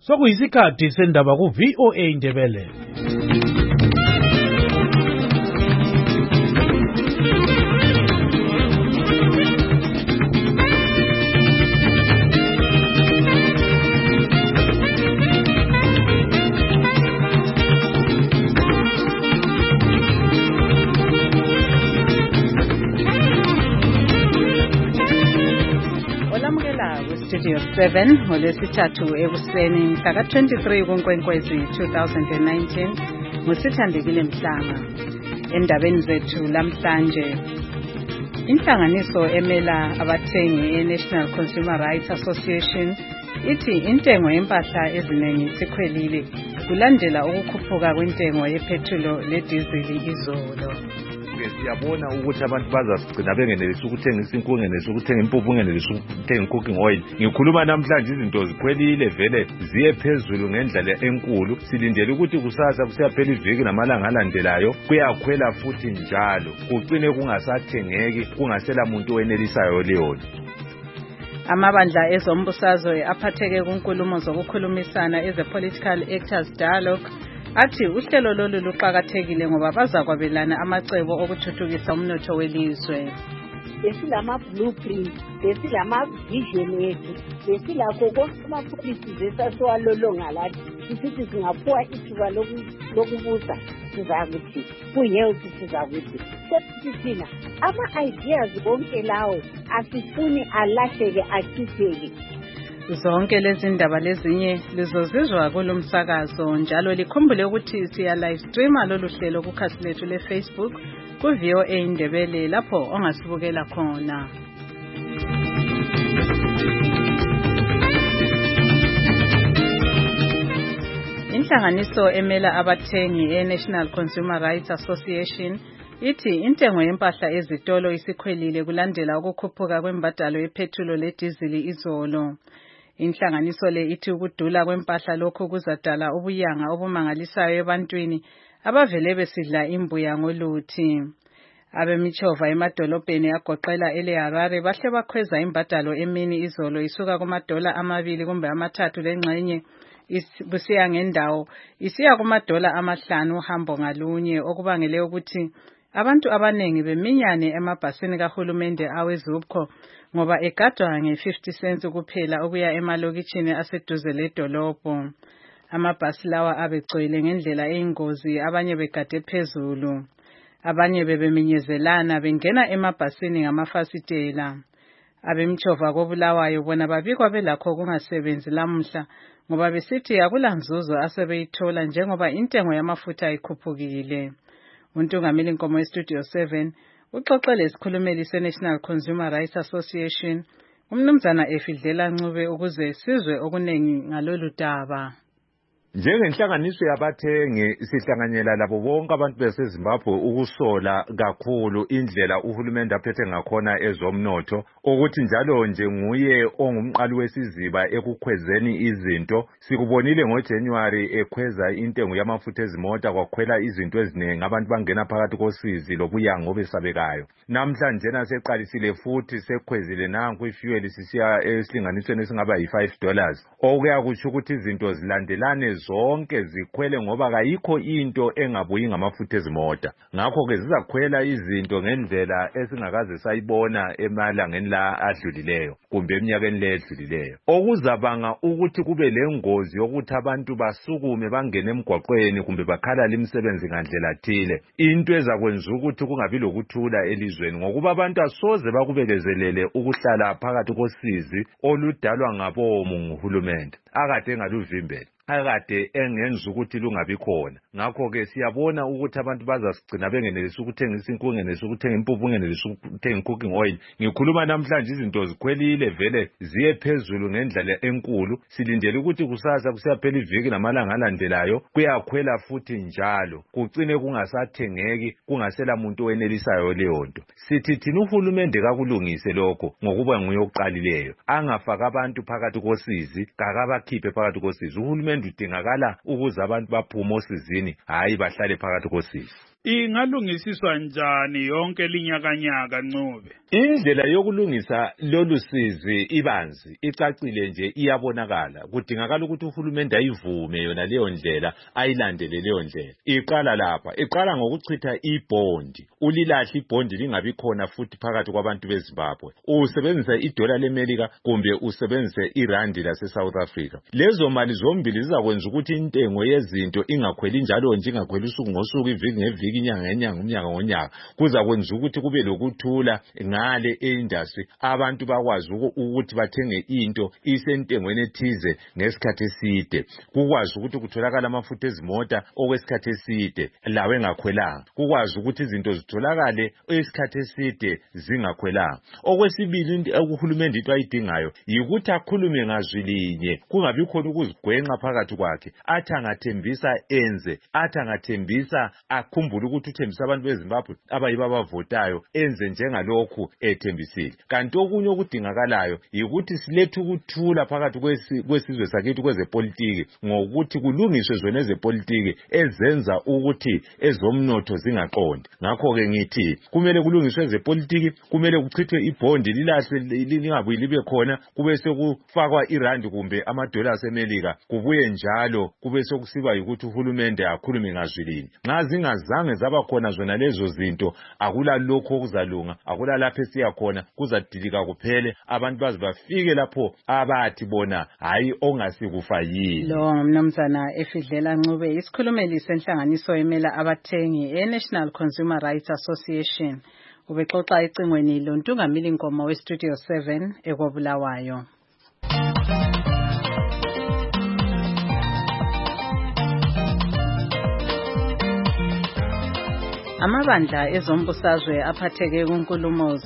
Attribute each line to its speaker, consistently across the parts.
Speaker 1: Sokuyisikhathi sendaba ku-VOA Indebele.
Speaker 2: Studio 7 ngolwesithathu ekuseni mhla ka-23 kuNkwenkwezi 2019 ngusithandekile Mhlanga. Endabeni zethu lamhlanje, inhlanganiso emela abathengi e-National Consumer Rights Association ithi intengo yempahla eziningi sikhwelile kulandela ukukhuphuka kwentengo yephethulo ledizili izolo.
Speaker 3: Siyabona ukuthi abantu bazasigcina bengenelisi ukuthenga isinkwa, bengenelisi ukuthenga impuphu, bengenelisi ukuthenga cooking oil. Ngikhuluma namhlanje izinto zikhwelile vele ziye phezulu ngendlela enkulu. Silindele ukuthi kusasa kusiyaphela iviki namalanga alandelayo kuyakhwela futhi njalo, kugcine kungasathengeki, kungasela muntu owenelisayo leyo.
Speaker 2: Amabandla ezombusazwe aphatheke kunkulumo zokukhulumisana eze-Political Actors Dialogue athi uhlelo lolu luqakathekile ngoba bazakwabelana amacebo okuthuthukisa umnotho welizwe.
Speaker 4: Besilama blueprint, besilama vision yethu, besilakho konke ama-policies esasiwalolonga lathi. Sithi singaphuwa ithuba lokubusa sizakuthi kuyihealth sizakuthi. Sethi thina ama-ideas bonke lawo asifuni alahleke achitheke.
Speaker 2: Zonke lezi ndaba lezinye lizozizwa kulomsakazo njalo likhumbule ukuthi siya live streama lolu hlelo kukhasi lethu le-Facebook ku-VOA Indebele lapho ongasibukela khona. Inhlanganiso emela abathengi e-National Consumer Rights Association ithi intengo yempahla ezitolo isikhwelile kulandela ukukhuphuka kwembadalo yephethulo ledizili izolo. Inhlanganiso le ithi ukudula kwempahla lokho kuzadala ubuyanga obumangalisayo ebantwini abavele besidla imbuya ngoluthi. Abemichova emadolobheni agoqela ele-Harare bahle bakhweza imbadalo emini izolo isuka kuma-$2 kumbe $3 lengxenye kusiya ngendawo isiya kuma-$5 uhambo ngalunye, okubangele ukuthi abantu abanengi beminyane emabhasini kahulumende aweZUPCO ngoba egadwa nge-50 cents kuphela ukuya emalokitshini aseduze ledolobho. Amabhasi lawa abegcwele ngendlela eyingozi, abanye begade phezulu, abanye bebeminyezelana bengena emabhasini ngamafasitela. Abemchova koBulawayo bona babikwa belakho kungasebenzi lamuhla ngoba besithi akulanzuzo asebeyithola njengoba intengo yamafutha ikhuphukile. Untungameli Nkomo eStudio 7 uxoxele isikhulumeli se-National Consumer Rights Association umnumzana Efidlela Ncube ukuze sizwe okunengi ngalolu daba.
Speaker 3: Njengenhlanganiso yabathengi sihlanganyela labo bonke abantu baseZimbabwe ukusola kakhulu indlela uhulumende aphethe ngakhona ezomnotho, ukuthi njalo nje nguye ongumqali wesiziba ekukhwezeni izinto. Sikubonile ngoJanuary ekhweza intengo yamafutha ezimota, kwakhwela izinto eziningi, abantu bangena phakathi kosizi lobuyanga obesabekayo. Namhlanje naseqalisile futhi sekhwezile nanku ifuel sisiya esilinganisweni esingaba yi$5, okuyakutsho ukuthi izinto zilandelane zonke zikhwele ngoba kayikho into engabuyi ngamafutha ezimota. Ngakho-ke zizakhwela izinto ngendlela esingakaze sayibona emalangeni la adlulileyo kumbe eminyakeni le edlulileyo, okuzabanga ukuthi kube lengozi yokuthi abantu basukume bangene emgwaqweni kumbe bakhalala imisebenzi ngandlela thile, into ezakwenza ukuthi kungabi lokuthula elizweni ngokuba abantu asoze bakubekezelele ukuhlala phakathi kosizi oludalwa ngabomu nguhulumende akade engaluvimbela, akade engenza ukuthi lungabi khona. Ngakho-ke siyabona ukuthi abantu bazasigcina bengenelisi ukuthenga isinkwa, bengenelisi ukuthenga impuphu, bengenelisi ukuthenga cooking oil. Ngikhuluma namhlanje izinto zikhwelile vele ziye phezulu ngendlela enkulu. Silindele ukuthi kusasa kusiyaphela iviki namalanga alandelayo kuyakhwela futhi njalo, kugcine kungasathengeki, kungasela muntu owenelisayo leyo nto. Sithi thina uhulumende kakulungise lokho ngokuba nguye oqalileyo, angafaka abantu phakathi kosizi, kakabakhiphe phakathi kosizi. Uhulumende udingakala ukuze abantu baphume osizini, hayi bahlale phakathi kosizi.
Speaker 1: Ingalungisiswa njani yonke linyakanyaka Ncube?
Speaker 3: Indlela yokulungisa lolu sizi ibanzi icacile nje iyabonakala. Kudingakala ukuthi uhulumende ayivume yona leyo ndlela, ayilandele leyo ndlela. Iqala lapha, iqala ngokuchitha ibhondi. Ulilahle ibhondi lingabi khona futhi phakathi kwabantu beZimbabwe. Usebenzisa idola leMelika kumbe usebenzise irandi lase South Africa. Lezo mali zombili zizakwenza ukuthi intengo yezinto ingakhweli njalo nje, ingakhweli usuku ngosuku, iviki ngeviki, inyanga ngenyanga, umnyaka ngonyaka. Kuzakwenza ukuthi kube lokuthula ngale industry, abantu bakwazi ukuthi bathenge into isentengweni ethize ngesikhathi eside. Kukwazi ukuthi kutholakala amafutha ezimota okwesikhathi eside lawe engakhwelanga. Kukwazi ukuthi izinto zitholakale esikhathi eside zingakhwelanga. Okwesibili uhulumende into ayidingayo yikuthi akhulume ngazwi linye, kungabi khona ukuzigwenxa phakathi kwakhe. Athi angathembisa enze, athi angathembisa akhumbule ukuthi uthembisa abantu beZimbabwe abayibo abavotayo, enze njengalokhu ethembisile. Kanti okunye okudingakalayo yikuthi silethe ukuthula phakathi kwesizwe sakithi kwezepolitiki, ngokuthi kulungiswe zona ezepolitiki ezenza ukuthi ezomnotho zingaqondi. Ngakho-ke ngithi kumele kulungiswe ezepolitiki, kumele kuchithwe ibhondi lilahlwe lingabuyi libe khona, kube sekufakwa irandi kumbe amadola aseMelika, kubuye njalo kube sekusiba yikuthi uhulumende akhulume ngazwi linye. Nxa zingazange zaba khona zona lezo zinto, akula lokho okuzalunga, akula lapho esiya khona, kuzadilika kuphele, abantu baze bafike lapho abathi bona hayi ongasikufa yini.
Speaker 2: Lo mnumzana Efidlela Ncube, isikhulumeli senhlanganiso emela abathengi eNational Consumer Rights Association, ubexoxa ecingweni loNtungamili Nkomo weStudio 7 eKobulawayo. Amabandla ezombusazwe aphatheke kunkulumo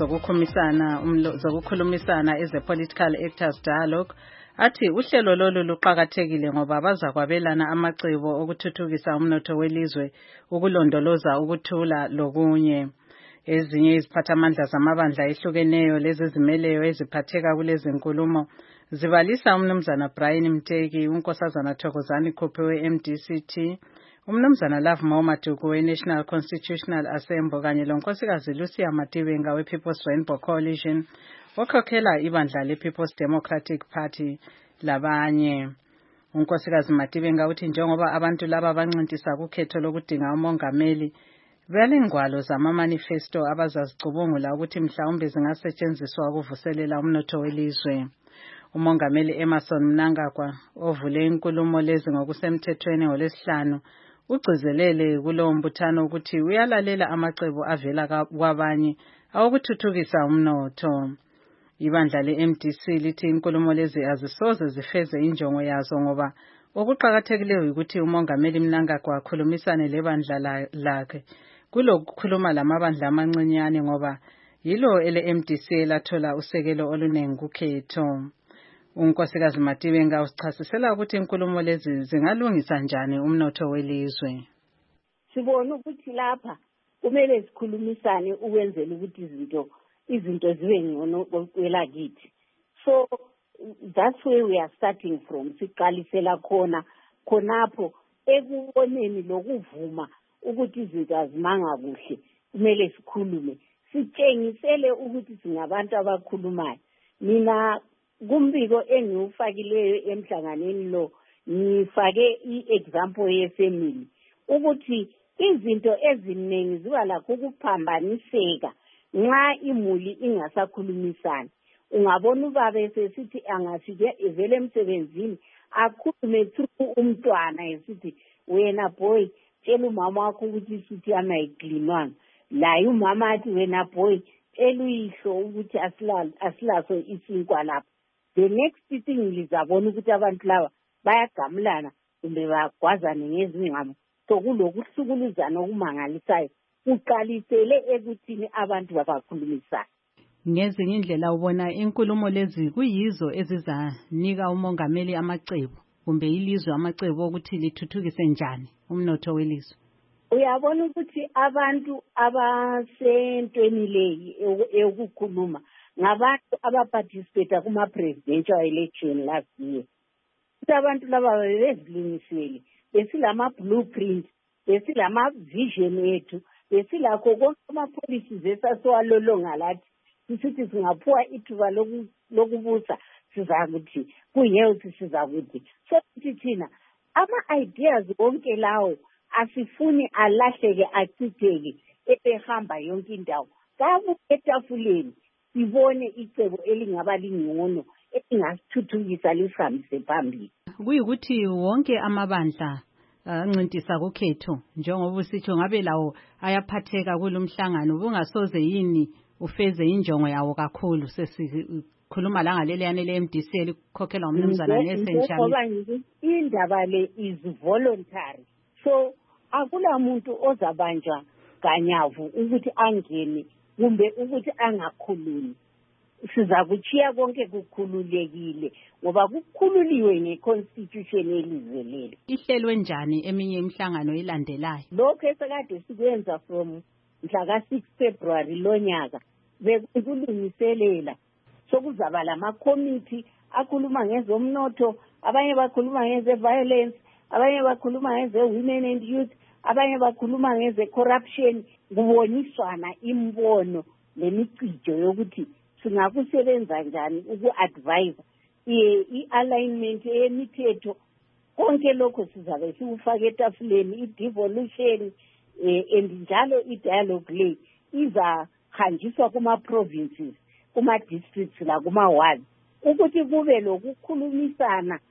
Speaker 2: zokukhulumisana eze-Political Actors Dialogue athi uhlelo lolu luqakathekile ngoba baza kwabelana amacebo okuthuthukisa umnotho welizwe, ukulondoloza ukuthula lokunye. Ezinye iziphathamandla zamabandla ehlukeneyo lezi zimeleyo eziphatheka kulezi nkulumo zibalisa umnumzana Brian Mteki, unkosazana Thokozani Khuphe we-MDCT, umnumzana Love Maduku we-National Constitutional Assembly kanye lonkosikazi Lucia Matibenga we-People's Rainbow Coalition, okhokhela ibandla le-People's Democratic Party labanye. Unkosikazi Matibenga uthi njengoba abantu laba bancintisa kukhetho lokudinga umongameli, belengwalo zama-manifesto abazazicubungula ukuthi mhlawumbe zingasetshenziswa ukuvuselela umnotho welizwe. Umongameli Emmerson Mnangagwa ovule inkulumo lezi ngokusemthethweni ngoLwesihlanu ugcizelele kulowo mbuthano ukuthi uyalalela amacebo avela kwabanye awokuthuthukisa umnotho. Ibandla le-MDC lithi inkulumo lezi azisoze zifeze injongo yazo ngoba okuqakathekileyo ukuthi umongameli Mnangagwa akhulumisane lebandla lakhe kulokukhuluma lamabandla amancinyane ngoba yilo ele-MDC elathola usekelo olunengi kukhetho. Unkosikazi Matibenga usichasisela ukuthi inkulumo lezi zingalungisa njani umnotho welizwe.
Speaker 4: Sibona ukuthi lapha kumele sikhulumisane ukwenzela ukuthi izinto zibe ngcono kwelakithi. So that's where we are starting from. Siqalisela khonapho ekuboneni lokuvuma ukuthi izinto azimanga kuhle, kumele sikhulume. Sitshengisele ukuthi singabantu abakhulumayo. Mina kumbiko engiwufakileyo emhlanganeni lo ngifake i-example yefamily ukuthi izinto eziningi ziba lakho ukuphambaniseka nxa imuli ingasakhulumisana. Ungabona ubaba esesithi angafike evele emsebenzini akhulume through umntwana esithi wena boy tshela umama wakho ukuthi isithi amayiklinwanga, laye umama athi wena boy tshela uyihlo ukuthi asilaso isinkwa lapha. The next thing lizabona ukuthi abantu laba bayagamulana kumbe bayagwazana ngezingqamu. So kulokuhlukuluzana okumangalisayo kuqalisele ekuthini abantu babakhulumisana.
Speaker 2: Ngezinye indlela ubona inkulumo lezi kuyizo ezizanika umongameli amacebo kumbe ilizwe amacebo ukuthi lithuthukise njani umnotho welizwe.
Speaker 4: Uyabona ukuthi abantu abasentweni leyi ukukhuluma ngabantu abaparticipate kuma-presidential election last year. Ukuthi abantu laba bezilungisele besilama blueprint besilama vision yethu, besilakho konke ama-policies esasiwalolonga lathi sisithi singaphuwa ithuba lokubusa sizakuthi ku-health sizakuthi. So kuthi thina ama-ideas wonke lawo asifuni alahleke achitheke ebehamba yonke indawo. Kabu etafuleni sibone icebo elingaba lingcono elingasithuthukisa lisihambise phambili.
Speaker 2: Kuyikuthi wonke amabandla ancintisa kukhetho njengoba usitsho ngabe lawo ayaphatheka kulomhlangano bungasoze yini ufeze injongo yawo kakhulu. Sesikhuluma la ngaleliyane le-MDC elikhokhelwa umnumzana Nesentshami.
Speaker 4: Indaba le is voluntary, so akula muntu ozabanjwa ganyavu ukuthi angene kumbe ukuthi angakhulumi. Sizakuchiya konke kukhululekile ngoba kukhululiwe ngeconstitution yelizwe leli.
Speaker 2: Ihlelwe njani eminye imihlangano elandelayo?
Speaker 4: Lokho esekade sikwenza from mhla ka-6 February lonyaka bekulungiselela sokuzaba lama-committee akhuluma ngezomnotho, abanye bakhuluma ngeze-violence, abanye bakhuluma ngeze-women and youth, abanye bakhuluma ngeze-corruption. Kuboniswana imbono nemicijo yokuthi singakusebenza njani uku-advise i-alignment yemithetho. Konke lokho sizabe siwufake etafuleni. I-devolution and njalo i-dialogue le izahanjiswa kuma-provinces, kuma-districts lakuma-wards ukuthi kube lokukhulumisana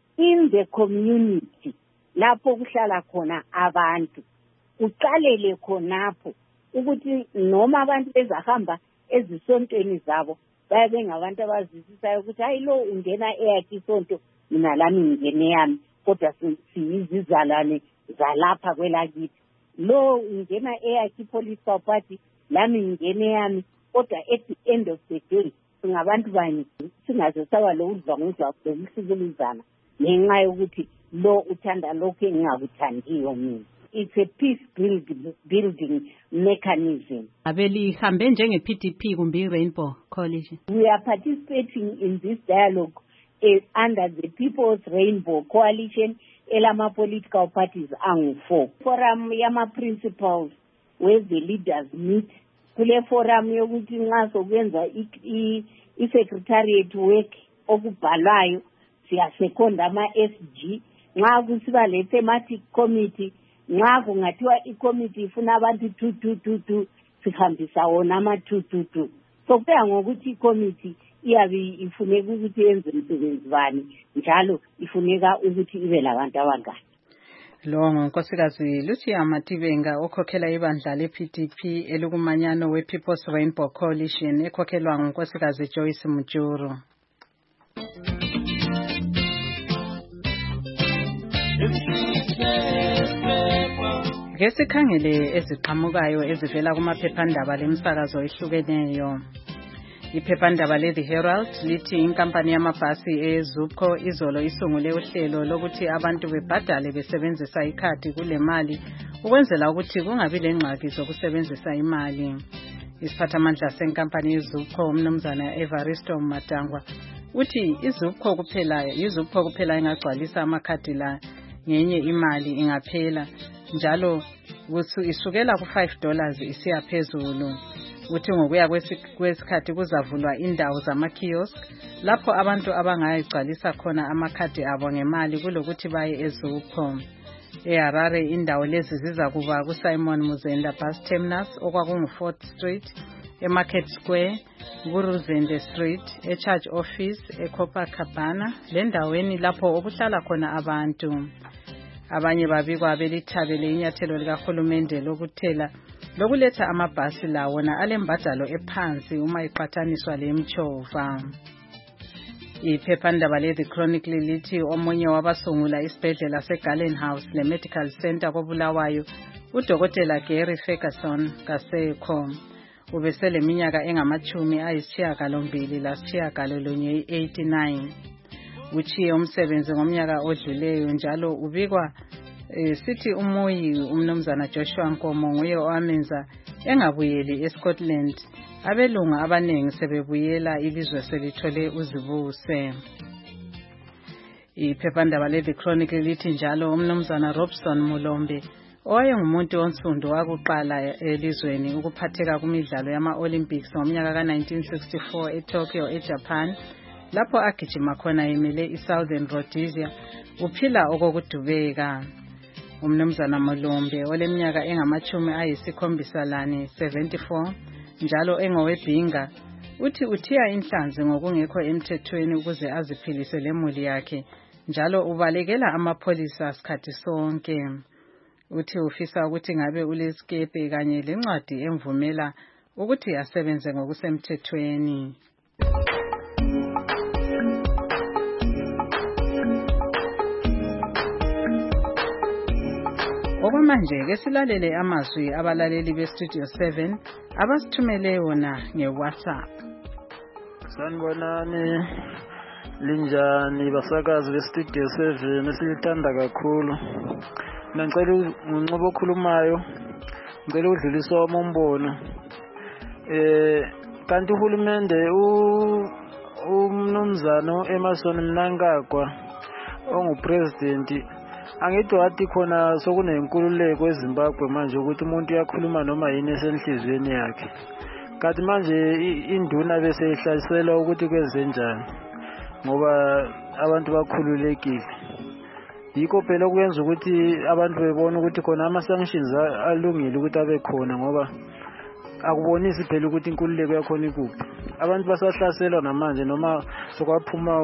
Speaker 4: in the community lapho kuhlala khona abantu. Uqalele khonapho ukuthi noma abantu bezahamba ezisontweni zabo babe ngabantu abazisisayo ukuthi hayi lo ungena eyakhe isonto mina lami ngene yami kodwa siyizizalwane zalapha kwelakithi. Lo ungena eyakhe political party lami ngene yami kodwa at the end of the day singabantu bani singaze saba lo udlangudla lokusikelizana ngenxa yokuthi lo uthanda lokho engingakuthandiyo mina. It's a peace building mechanism.
Speaker 2: Abelihambe njenge-PDP kumbe i-Rainbow Coalition?
Speaker 4: We are participating in this dialogue under the People's Rainbow Coalition elama-political parties angu-4. Forum yama-principals where the leaders meet. Kule forum yokuthi nxa sokwenza i-secretariat work okubhalwayo siyasekonda ama-SG. Nxa kusiba le-thematic committee, nxa kungathiwa i-committee ifuna abantu 2 sihambisa wona ama-2. So kuya ngokuthi i-committee iyabe ifuneka ukuthi yenze umsebenzi bani njalo ifuneka ukuthi ibe labantu abangani.
Speaker 2: Lo ngunkosikazi Lucia Matibenga okhokhela ibandla le-PDP elikumanyano we-People's Rainbow Coalition ekhokhelwa ngunkosikazi Joyce Mujuru. Ngesikhangele eziqhamukayo ezivela kumaphephandaba lemsakazo ehlukeneyo. Iphephandaba le-The Herald lithi inkampani yamabhasi eZUPCO izolo isungule uhlelo lokuthi abantu bebhadale besebenzisa ikhadi kule mali ukwenzela ukuthi kungabi lengxaki zokusebenzisa imali. Isiphathamandla senkampani yeZUPCO umnumzana Evaristo Matangwa uthi iZUPCO kuphela engagcwalisa amakhadi la ngenye imali ingaphela njalo isukela ku$5 isiya phezulu. Uthi ngokuya kwesikhathi kuzavulwa indawo zama-kiosk lapho abantu abangayigcwalisa khona amakhadi abo ngemali kulokuthi baye eZUPCO. eHarare indawo lezi ziza kuba kuSimon Muzenda Bus Terminus okwakungu-4th Street, eMarket Square, kuRuzende Street, eCharge Office, eCopacabana, lendaweni lapho okuhlala khona abantu. Abanye babikwa belithabele inyathelo likahulumende lokuletha amabhasi lawona alembadalo ephansi uma iqhathaniswa lemtshova. Iphephandaba le-The Chronicle lithi omunye wabasungula isibhedlela seGallen House le-Medical Center koBulawayo, uDokotela Gary Ferguson kasekho. Ubeseleminyaka engama-89. Uchiye umsebenzi ngomnyaka odluleyo njalo ubikwa sithi umuyi umnumzana Joshua Nkomo nguye owamenza engabuyeli eScotland. Abelungu abanengi sebebuyela ilizwe selithole uzibuse. Iphephandaba le-The Chronicle lithi njalo umnumzana Robson Mulombe owayengumuntu onsundu wakuqala elizweni ukuphatheka kumidlalo yama-Olympics ngomnyaka ka-1964 eTokyo, eJapan, lapho agijima khona emele iSouthern Rhodesia, uphila okokudubeka. Umnumzana Malombe oleminyaka engama-74 njalo engowebhinga uthi uthiya inhlanzi ngokungekho emthethweni ukuze aziphilise lemuli yakhe, njalo ubalekela amapholisa sikhathi sonke. Uthi ufisa ukuthi ngabe ulesikepe kanye lencwadi emvumela ukuthi asebenze ngokusemthethweni. Okwamanje ke silalele amazwi abalaleli beStudio 7 abasithumele wona ngeWhatsApp.
Speaker 5: Sanibonani, linjani basakazi beStudio 7 silithanda kakhulu. Ngicela uncobo okhulumayo, ngicela udluliswa umbono. Kanti uhulumende umnumzana Emmerson Mnangagwa ongupresident angithi wathi khona sokunenkululeko eZimbabwe manje ukuthi umuntu uyakhuluma noma yini esenhlizweni yakhe. Kanti manje induna bese ihlaselwa ukuthi kwenze njani ngoba abantu bakhululekile. Yikho phela okwenza ukuthi abantu bebone ukuthi khona ama-sanctions alungile ukuthi abe khona ngoba akubonisi phela ukuthi inkululeko yakhona ikuphi. Abantu basahlaselwa namanje noma sokwaphuma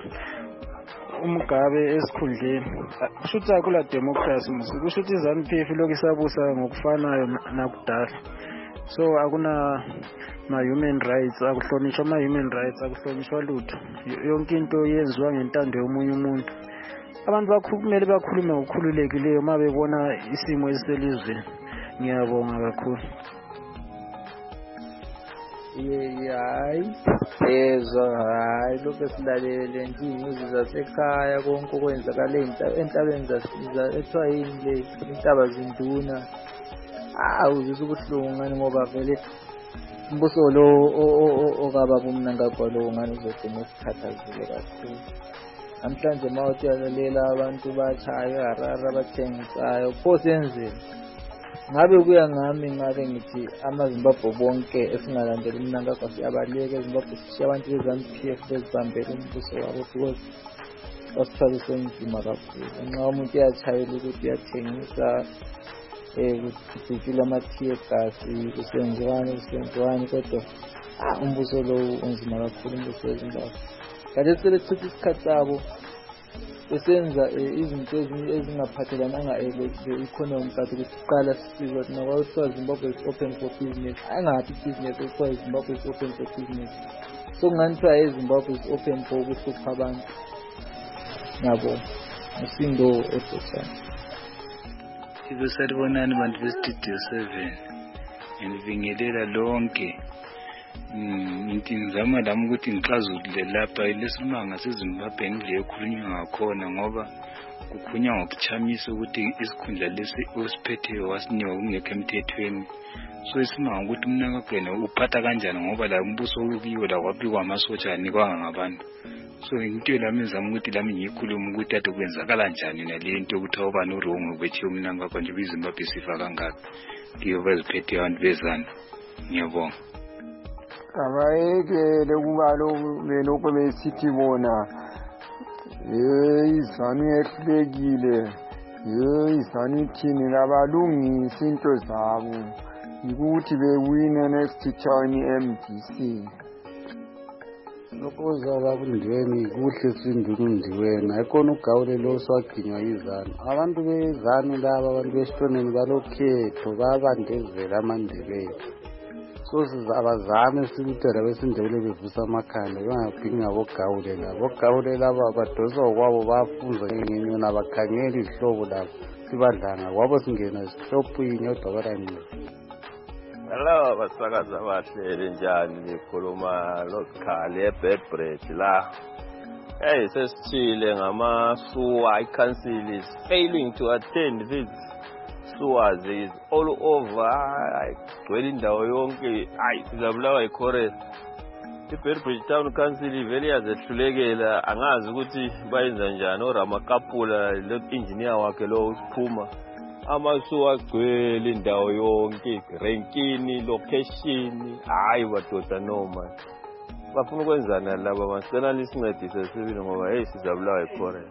Speaker 5: umgabe esikhundleni. Kusho ukuthi akula democracy, kusho ukuthi iZANU-PF lokhu isabusa ngokufanayo nakudala. So akuna ma-human rights, akuhlonishwa ama-human rights, akuhlonishwa lutho. Yonke into yenziwa ngentando yomunye umuntu. Abantu kumele bakhulume ngokukhululekileyo uma bebona isimo esiselizweni. Ngiyabonga kakhulu.
Speaker 6: Hayi lokho silalele nje imuzi zasekhaya konke okwenzakala entabeni ethiwa yini le intaba zinduna. Uzizwa ubuhlungu ngani ngoba vele umbuso lo okababa uMnangagwa lo ngani uzogcina ukukhathazekile kakhulu. Namhlanje mawuthi uyalalela abantu bachaya harara bathengisayo pho senzeni. Ngabe kuya ngami ngabe ngithi amaZimbabwe bonke esingalandela uMnangagwa siyabaleka eZimbabwe sishiya abantu beZANU-PF bezihambela umbuso wabo because basithwalise nzima kakhulu. Nxa umuntu uyachayela ukuthi uyathengisa kuthutshula ama-tear gas kusenziwani kodwa umbuso lo unzima kakhulu umbuso weZimbabwe. Kanti sebechitha isikhathi sabo besenza izinto ezingaphathelananga le-economy kanti kuqala sisizwa thina kwakuthiwa Zimbabwe is open for business. Ayingathi business ekuthiwa Zimbabwe is open for business. So ngani kuthiwa Zimbabwe is open for ukuhlupha abantu. Ngiyabonga. Usindo eBotswana.
Speaker 1: Sanibonani bantu beStudio 7. Ngibingelela lonke. Ngizama lami ukuthi ngixazulule lapha lesimanga seZimbabwe ngile ekhulunywa ngakhona ngoba kukhulunywa ngokuchamisa ukuthi isikhundla lesi osiphetheyo wasinikwa kungekho emthethweni. So isimanga ukuthi Mnangagwa uphatha kanjani ngoba la umbuso ukiyo la kwabikwa amasotsha anikwanga ngabantu. So into lami ngizama ukuthi lami ngiyikhuluma ukuthi ade kwenzakala njani nale nto ukuthi awuba no wrong bethi uMnangagwa nje iZimbabwe sifa kangaka. Ngiyo beziphethe abantu bezana. Ngiyabonga.
Speaker 7: Abayekele kuba lokho besithi bona iZANU yehlulekile iZANU ithini kabalungisi into zabo ukuthi bewine next time MDC.
Speaker 8: Lokho zaba kundweni kuhle sindunundiwena ikhona ugawule lo swaginywa iZANU. Abantu beZANU laba abantu besitroneni balokhetho babandezela amandebele. So sizabazame sikutela besindebele bevusa amakhanda bengaphinga bogawule labo. Bogawule laba badoswa kwabo bafunza ngenye nabakhangela izihlobo labo sibadlanga kwabo singena isihlophini odokotela.
Speaker 9: Hello basakaza bahle njani nikhuluma lokhali eBedbridge la. Hey sesithile ngama-SUA iCouncil is failing to attend these SUAs is all over gcwele indawo yonke sizabulawa iChorus. iBedbridge Town Council vele yazehlulekela angazi ukuthi bayenza njani oRamakapula lo engineer wakhe lo uSiphuma amasu agcwele indawo yonke, renkini, location, hayi badoda noma. Bafuna ukwenzana laba masicela lisincedise sibili ngoba hey sizabulawa eKorea.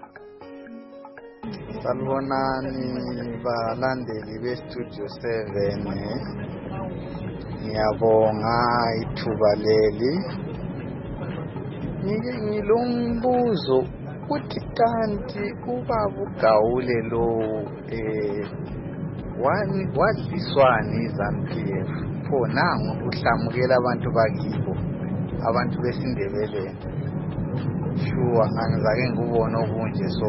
Speaker 8: Sanibonani balandeli beStudio 7. Ngiyabonga ithuba leli. Ngilombuzo uthi kanti ubaba uGawule lo wadliswani iZANU-PF pho nangu uhlamukela abantu bakibo abantu besindebeleni. Sure angizake ngubona okunje so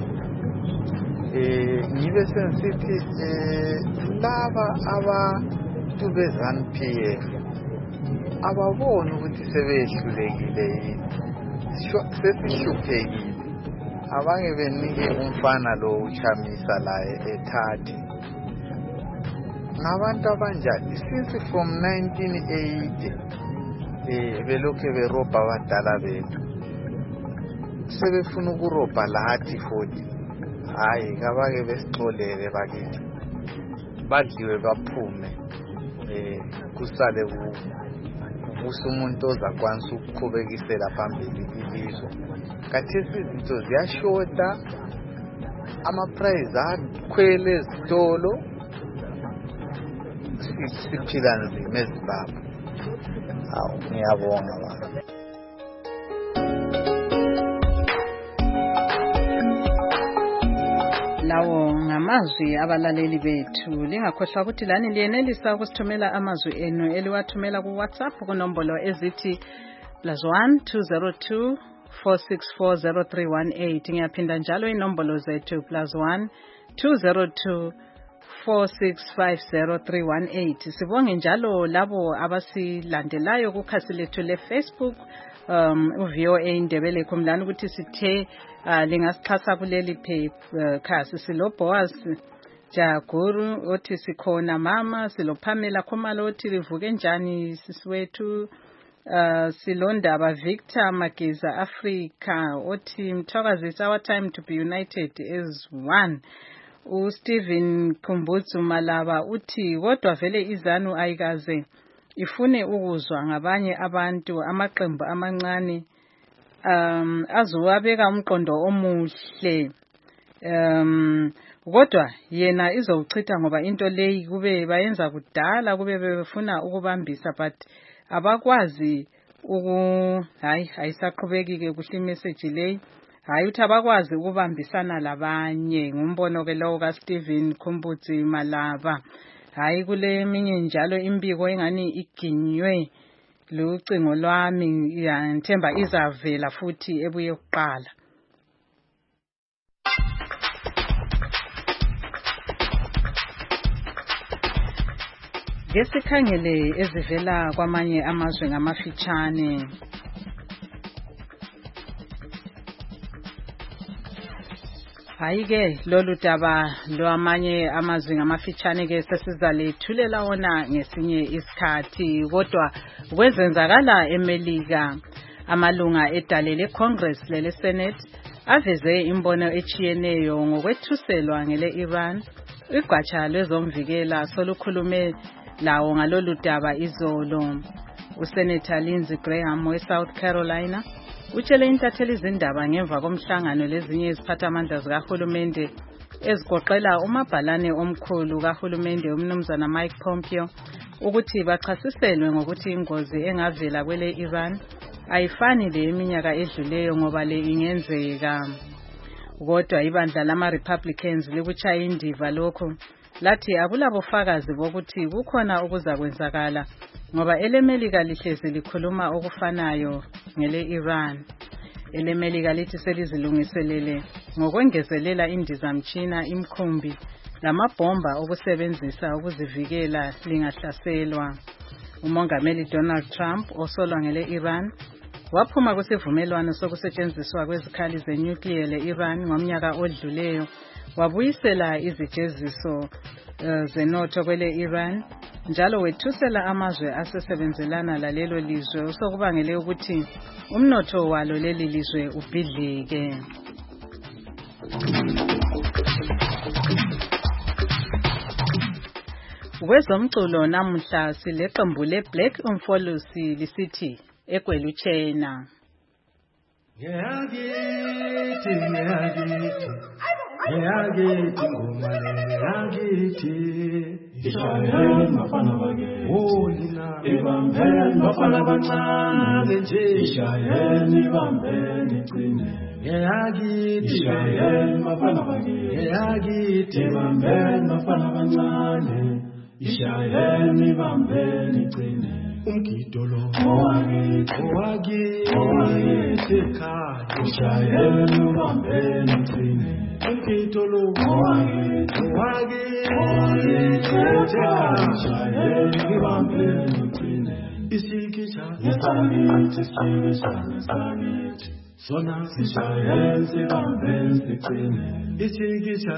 Speaker 8: ngibe sensithi laba abantu beZANU-PF ababona ukuthi sebehlulekile yini sesihluphekile abanye benike umfana lo uChamisa la eThathe ngabantu abanjani since from 1980 belokhe berobha abadala bethu sebefuna ukurobha lathi futhi hayi kabake besixolele bakithi badliwe baphume kusale umuntu ozakwanisa ukuqhubekisela phambili ilizwe kathesi izinto ziyashota ama-price akhwele ezitolo siphila nzima eZimbabwe. Hawu ngiyabonga baba.
Speaker 2: Lawo ngamazwi abalaleli bethu. Lingakhohlwa ukuthi lani liyenelisa ukusithumela amazwi enu eliwathumela ku WhatsApp kunombolo ezithi +1 202 4640318. Ngiyaphinda njalo inombolo zethu +1 202 4650318. Sibonge njalo labo abasilandelayo kukhasi lethu leFacebook uVOA Indebele Khumlani ukuthi sithe lingasixhasa kuleli khasi. SiloBoaz Jaguru othi sikhona mama, silopamela Khumalo othi livuke njani sisiwethu, silondaba Victor Mageza Africa othi mthakazisa our time to be united as one. uSteven Kumbutsu Malaba uthi kodwa vele iZANU ayikaze ifune ukuzwa ngabanye abantu amaqembu amancane azowabeka umqondo omuhle kodwa yena izowuchitha ngoba into leyi kube bayenza kudala kube befuna ukubambisa but abakwazi ayisaqhubekike kuhle message leyi hayi uthi abakwazi ukubambisana labanye ngumbono ke lo kaSteven Kumbutsi Malaba. Hayi kule eminye njalo imbiko engani iginywe lucingo lwami ngithemba izavela futhi ebuye ukuqala. Ngesikhangele ezivela kwamanye amazwe ngamafitshane. Hayi-ke lolu daba lwamanye amazwi ngamafitshane ke sesizalethulela wona ngesinye isikhathi kodwa kwezenzakala eMelika amalunga edale leCongress lele Senate aveze imbono echiyeneyo ngokwethuselwa ngele Iran. Igwacha lwezomvikela solukhulume lawo ngalolu daba izolo. uSenator Lindsey Graham weSouth Carolina utshele intatheli izindaba ngemva komhlangano lezinye iziphathamandla zikahulumende ezigoqela umabhalane omkhulu kahulumende umnumzana Mike Pompeo ukuthi bachasiselwe ngokuthi ingozi engavela kwele Iran ayifani le iminyaka edluleyo ngoba le ingenzeka. Kodwa ibandla lama-Republicans likuchaya indiva lokho lathi akulabofakazi bokuthi kukhona okuzakwenzakala ngoba elemelika lihlezi likhuluma okufanayo ngele Iran. Elemelika lithi selizilungiselele ngokwengezelela indizamtshina imkhumbi lamabhomba okusebenzisa ukuzivikela lingahlaselwa. Umongameli Donald Trump osolwa ngele Iran waphuma kwisivumelwano sokusetshenziswa kwezikhali zenuclear le-Iran ngomnyaka odluleyo wabuyisela izijeziso zenotho kwele Iran njalo wethusela amazwe asesebenzelana lalelo lizwe osokubangele ukuthi umnotho walo leli lizwe ubhidlike. Kwezomculo namuhla sileqembu leBlack Umfolosi lisithi Egwelutshena.
Speaker 10: Ngiyagithi ngoma ngiyagithi ishayeni bafana bake wolina ibambeni bafana bancane nje ishayeni ibambeni qine ngiyagithi ishayeni bafana bake ngiyagithi ibambeni bafana bancane ishayeni ibambeni qine umgido lo owakithi ekhaya ishayeni ubambeni qine umgido lo owakithi ekhaya ishayeni ubambeni qine isikisha sakithi sona sishayeni sibambeni qine isikisha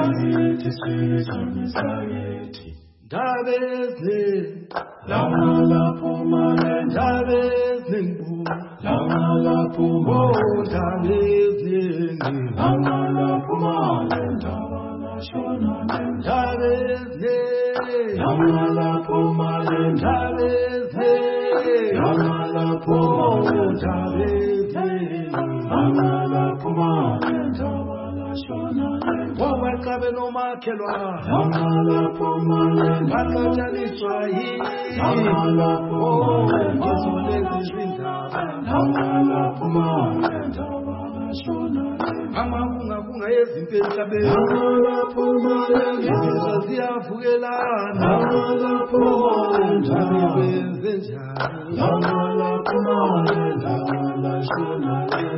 Speaker 10: sakithi Davezi, la pumale, Davezi, la pumale, Davezi, la pumale, Davala shona, Davezi, la pumale, Davezi, la pumale, Davezi, la pumale, Davala shona. Wawakabe no makelwa Hamala pomale Makajani swahi Hamala pomale Mazule kujwinda Hamala pomale Davala shona Amakunga yezimpela be Hamala pomale Ngizizwa ziyavukelana Hamala pomale Njani benzenjani Hamala pomale Davala shona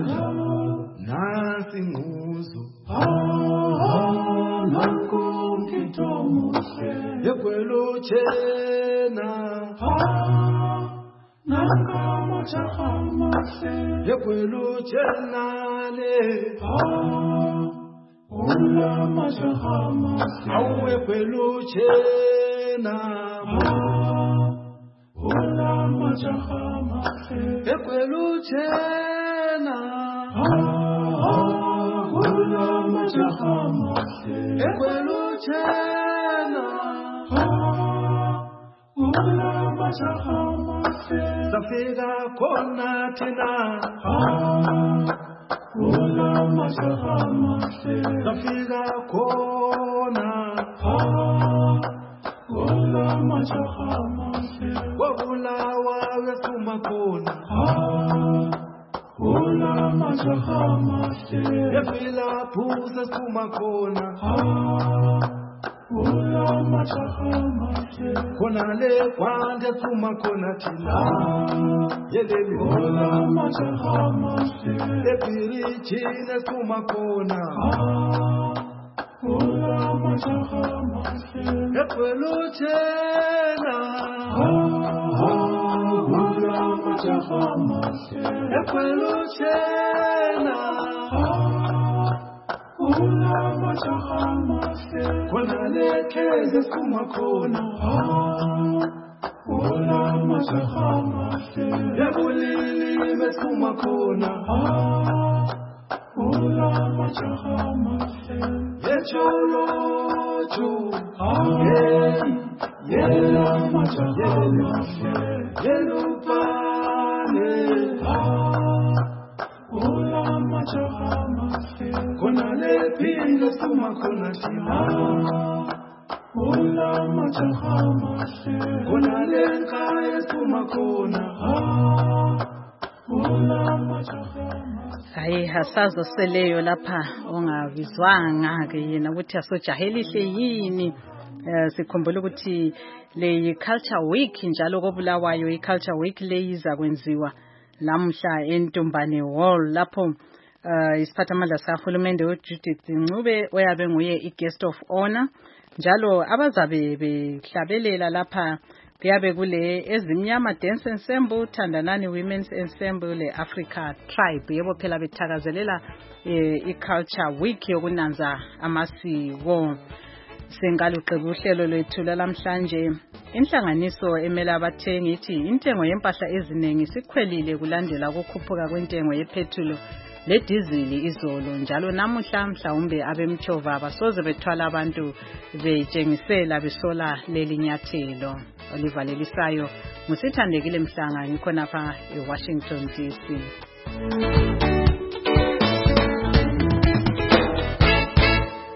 Speaker 10: Nasi nguzo Egwelutshena Egwelutshena le Awu egwelutshena Egwelutshena Egwelutshena Safika khona thina Safika khona Wabulawa wesuma khona Yefila phuza suma khona Khona le kwande suma khona thina Yeleli Lepirichine suma khona Egwelutshena Egwelutshena Khona lekheze suma khona Yebulili besuma khona Yecholochu Yelupane Khona lephile suma khona thina Khona lekhaya suma khona
Speaker 2: Hayi hasazo seleyo lapha ongavizwanga ke yena ukuthi asojahelihle yini. Sikhumbula ukuthi le culture week njalo kobulawayo i culture week leyiza kwenziwa lamhla eNtombane Hall lapho isiphathamandla sahulumende uJudith Ncube oyabe nguye i-guest of honor njalo abazabe behlabelela lapha kuyabe kule ezimnyama dance ensemble Thandanani women's ensemble le Africa tribe yebo phela bethakazelela i-culture week yokunanza amasiko. Sengaluqeba uhlelo lwethu lamhlanje. Inhlanganiso emela abathengi ithi intengo yempahla eziningi sikhwelile kulandela ukukhuphuka kwentengo yepetrol le diesel izolo njalo namuhla mhlawumbe abemtshova basoze bethwala abantu betshengisela besola leli nyathelo. Olivalelisayo ngusithandekile Mhlanga ngikhona lapha eWashington DC.